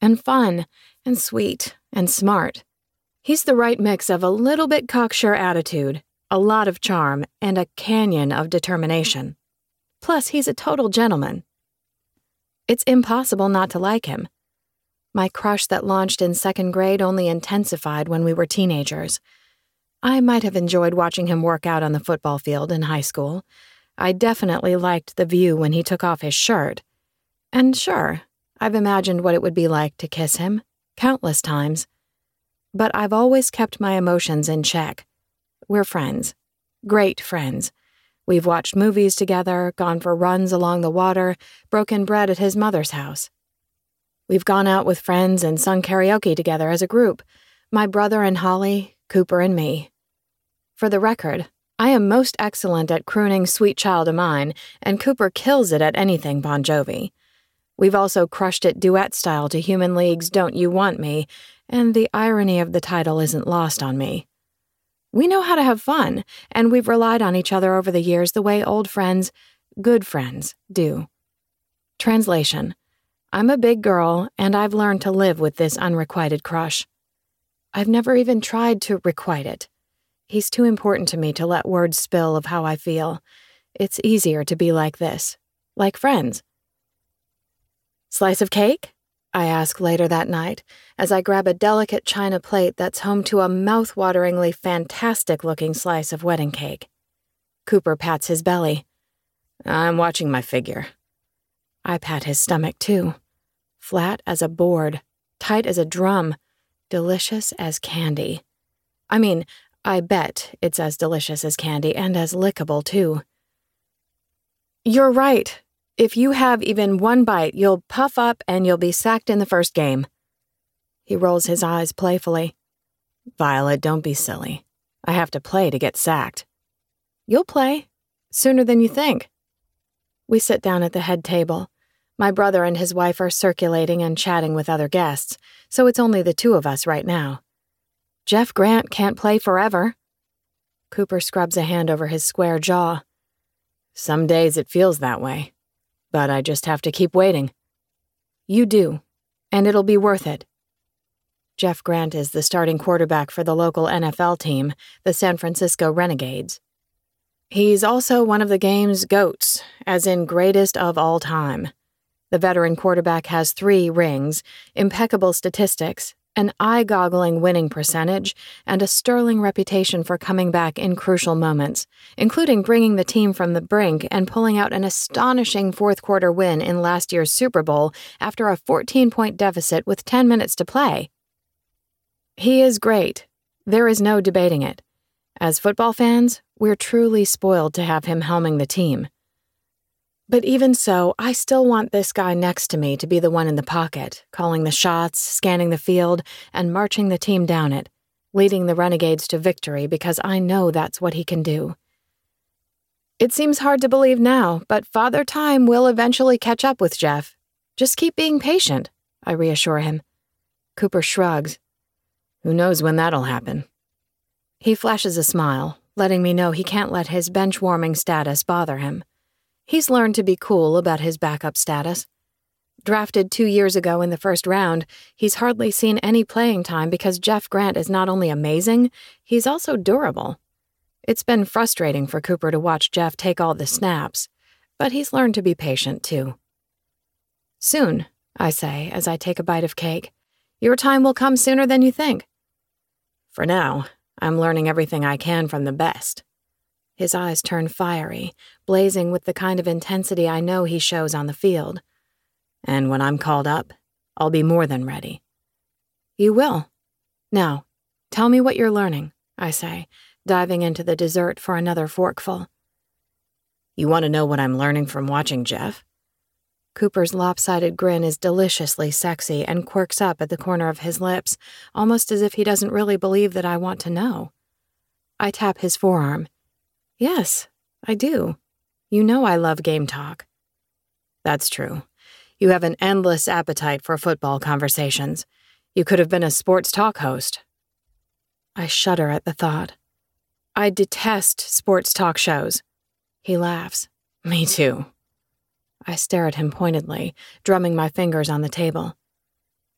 and fun and sweet and smart. He's the right mix of a little bit cocksure attitude, a lot of charm, and a canyon of determination. Plus, he's a total gentleman. It's impossible not to like him. My crush that launched in second grade only intensified when we were teenagers. I might have enjoyed watching him work out on the football field in high school. I definitely liked the view when he took off his shirt. And sure, I've imagined what it would be like to kiss him, countless times. But I've always kept my emotions in check. We're friends. Great friends. We've watched movies together, gone for runs along the water, broken bread at his mother's house. We've gone out with friends and sung karaoke together as a group. My brother and Holly, Cooper and me. For the record, I am most excellent at crooning Sweet Child of Mine, and Cooper kills it at anything Bon Jovi. We've also crushed it duet style to Human League's Don't You Want Me, and the irony of the title isn't lost on me. We know how to have fun, and we've relied on each other over the years the way old friends, good friends, do. Translation: I'm a big girl, and I've learned to live with this unrequited crush. I've never even tried to requite it. He's too important to me to let words spill of how I feel. It's easier to be like this, like friends. Slice of cake? I ask later that night, as I grab a delicate china plate that's home to a mouth-wateringly fantastic-looking slice of wedding cake. Cooper pats his belly. I'm watching my figure. I pat his stomach, too. Flat as a board, tight as a drum, delicious as candy. I mean, I bet it's as delicious as candy and as lickable, too. You're right. If you have even one bite, you'll puff up and you'll be sacked in the first game. He rolls his eyes playfully. Violet, don't be silly. I have to play to get sacked. You'll play. Sooner than you think. We sit down at the head table. My brother and his wife are circulating and chatting with other guests, so it's only the two of us right now. Jeff Grant can't play forever. Cooper scrubs a hand over his square jaw. Some days it feels that way, but I just have to keep waiting. You do, and it'll be worth it. Jeff Grant is the starting quarterback for the local NFL team, the San Francisco Renegades. He's also one of the game's GOATs, as in greatest of all time. The veteran quarterback has 3 rings, impeccable statistics, an eye-goggling winning percentage, and a sterling reputation for coming back in crucial moments, including bringing the team from the brink and pulling out an astonishing fourth-quarter win in last year's Super Bowl after a 14-point deficit with 10 minutes to play. He is great. There is no debating it. As football fans, we're truly spoiled to have him helming the team. But even so, I still want this guy next to me to be the one in the pocket, calling the shots, scanning the field, and marching the team down it, leading the Renegades to victory because I know that's what he can do. It seems hard to believe now, but Father Time will eventually catch up with Jeff. Just keep being patient, I reassure him. Cooper shrugs. Who knows when that'll happen? He flashes a smile, letting me know he can't let his bench-warming status bother him. He's learned to be cool about his backup status. Drafted 2 years ago in the first round, he's hardly seen any playing time because Jeff Grant is not only amazing, he's also durable. It's been frustrating for Cooper to watch Jeff take all the snaps, but he's learned to be patient, too. Soon, I say as I take a bite of cake. Your time will come sooner than you think. For now, I'm learning everything I can from the best. His eyes turn fiery, blazing with the kind of intensity I know he shows on the field. And when I'm called up, I'll be more than ready. You will. Now, tell me what you're learning, I say, diving into the dessert for another forkful. You want to know what I'm learning from watching Jeff? Cooper's lopsided grin is deliciously sexy and quirks up at the corner of his lips, almost as if he doesn't really believe that I want to know. I tap his forearm. Yes, I do. You know I love game talk. That's true. You have an endless appetite for football conversations. You could have been a sports talk host. I shudder at the thought. I detest sports talk shows. He laughs. Me too. I stare at him pointedly, drumming my fingers on the table.